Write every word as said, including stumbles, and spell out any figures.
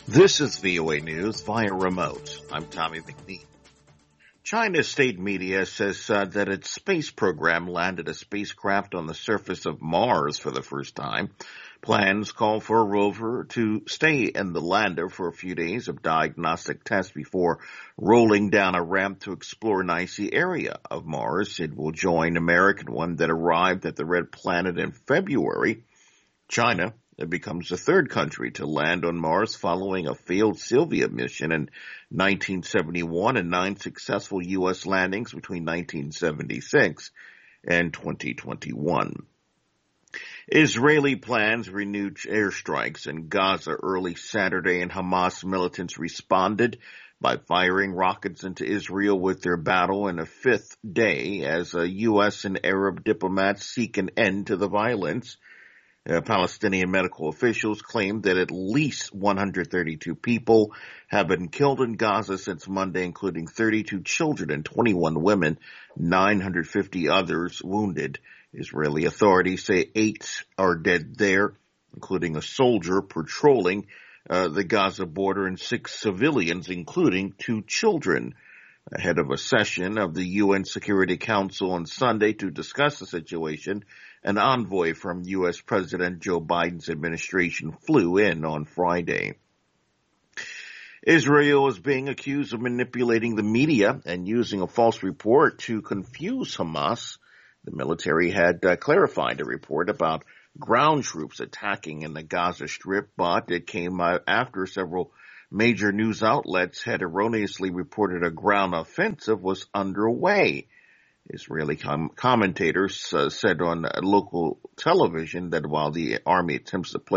This is V O A News via remote. I'm Tommy McNeil. China's state media says uh, that its space program landed a spacecraft on the surface of Mars for the first time. Plans call for a rover to stay in the lander for a few days of diagnostic tests before rolling down a ramp to explore an icy area of Mars. It will join American one that arrived at the red planet in February. China It becomes the third country to land on Mars following a failed Sylvia mission in nineteen seventy-one and nine successful U S landings between nineteen seventy-six and twenty twenty-one. Israeli plans renewed airstrikes in Gaza early Saturday, and Hamas militants responded by firing rockets into Israel with their battle in a fifth day as a U S and Arab diplomats seek an end to the violence. Uh, Palestinian medical officials claim that at least one hundred thirty-two people have been killed in Gaza since Monday, including thirty-two children and twenty-one women, nine hundred fifty others wounded. Israeli authorities say eight are dead there, including a soldier patrolling uh, the Gaza border and six civilians, including two children. Ahead of a session of the U N Security Council on Sunday to discuss the situation, an envoy from U S President Joe Biden's administration flew in on Friday. Israel is being accused of manipulating the media and using a false report to confuse Hamas. The military had uh, clarified a report about ground troops attacking in the Gaza Strip, but it came uh, after several major news outlets had erroneously reported a ground offensive was underway. Israeli com- commentators uh, said on uh, local television that while the army attempts to play